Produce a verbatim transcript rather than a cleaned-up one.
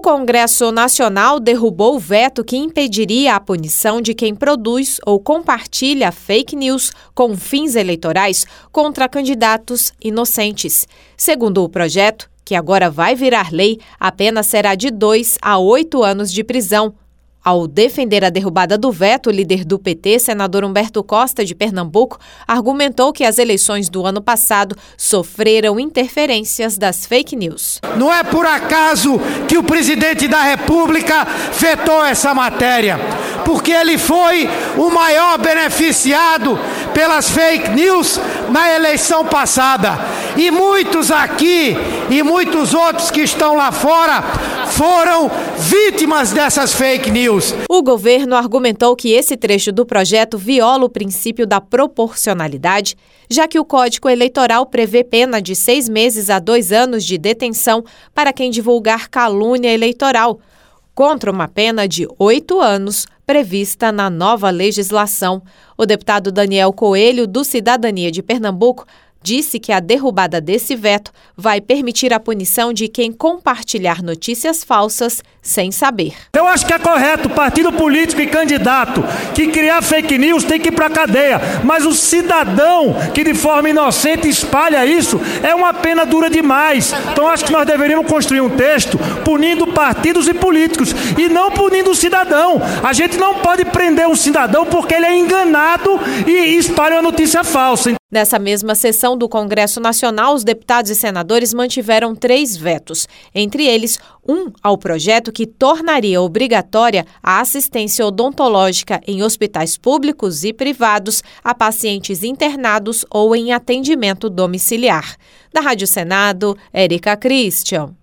Congresso Nacional derrubou o veto que impediria a punição de quem produz ou compartilha fake news com fins eleitorais contra candidatos inocentes. Segundo o projeto, que agora vai virar lei, a pena será de dois a oito anos de prisão. Ao defender a derrubada do veto, o líder do P T, senador Humberto Costa, de Pernambuco, argumentou que as eleições do ano passado sofreram interferências das fake news. Não é por acaso que o presidente da República vetou essa matéria, porque ele foi o maior beneficiado pelas fake news na eleição passada. E muitos aqui e muitos outros que estão lá fora foram vítimas dessas fake news. O governo argumentou que esse trecho do projeto viola o princípio da proporcionalidade, já que o Código Eleitoral prevê pena de seis meses a dois anos de detenção para quem divulgar calúnia eleitoral, contra uma pena de oito anos prevista na nova legislação. O deputado Daniel Coelho, do Cidadania de Pernambuco, disse que a derrubada desse veto vai permitir a punição de quem compartilhar notícias falsas sem saber. Eu acho que é correto, partido político e candidato que criar fake news tem que ir para a cadeia, mas o cidadão que de forma inocente espalha isso é uma pena dura demais. Então acho que nós deveríamos construir um texto punindo partidos e políticos e não punindo o cidadão. A gente não pode prender um cidadão porque ele é enganado e espalha uma notícia falsa. Nessa mesma sessão do Congresso Nacional, os deputados e senadores mantiveram três vetos, entre eles um ao projeto que tornaria obrigatória a assistência odontológica em hospitais públicos e privados a pacientes internados ou em atendimento domiciliar. Da Rádio Senado, Érica Christian.